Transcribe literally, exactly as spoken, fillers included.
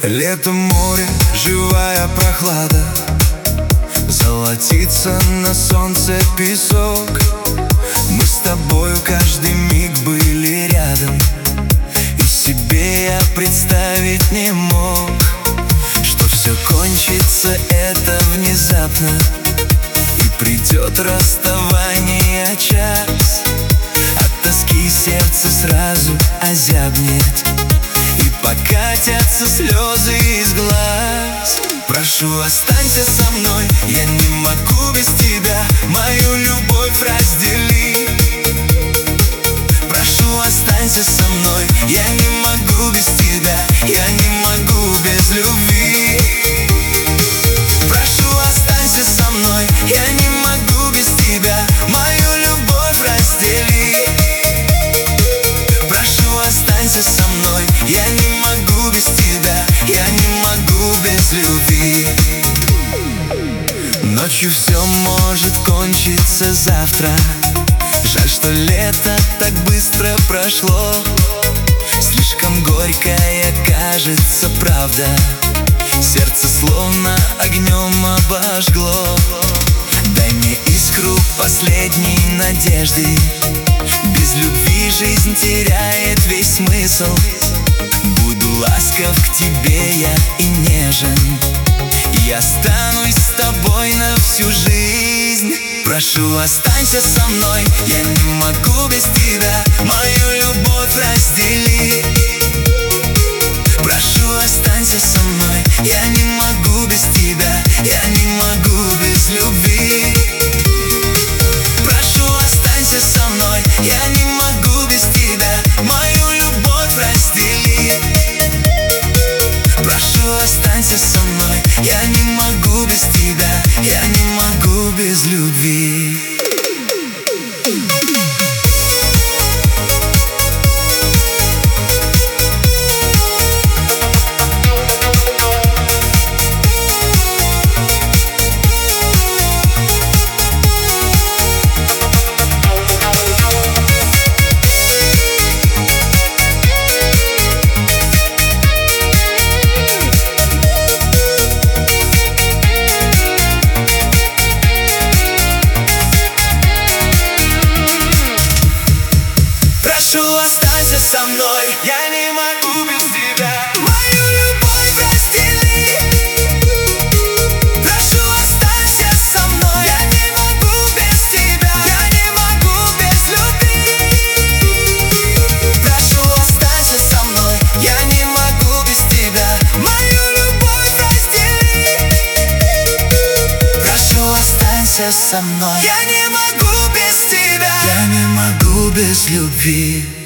Лето, море, живая прохлада, золотится на солнце песок. Мы с тобою каждый миг были рядом, и себе я представить не мог, что все кончится это внезапно, и придет расставание час. От тоски сердце сразу озябнет, и покатятся слезы из глаз. Прошу, останься со мной, я не могу без тебя, мою любовь раздели. Прошу, останься со мной, я не могу без тебя, я не могу без любви. Прошу, останься со мной, я не могу без тебя, мою любовь раздели. Прошу, останься со мной, я не могу без тебя, я не могу без любви. Ночью все может кончиться завтра, жаль, что лето так быстро прошло. Слишком горькая кажется правда, сердце словно огнем обожгло. Дай мне искру последней надежды, без любви жизнь теряет весь смысл. Буду ласков к тебе я и нежен, я останусь с тобой на всю жизнь. Прошу, останься со мной, я не могу без тебя, мою любовь раздели. Прошу, останься со мной, я не могу без тебя, я не могу без любви. Прошу, останься со мной, я не могу без тебя, мою любовь раздели. Прошу, останься со мной, я не могу без тебя, я не могу без любви. Прошу, останься со мной, я не могу без тебя, мою любовь раздели. Прошу, останься со мной, я не могу без тебя, я не могу без любви. Прошу, останься со мной, я не могу без тебя, мою любовь раздели. Прошу, останься со мной, я не могу без тебя, я не могу без любви.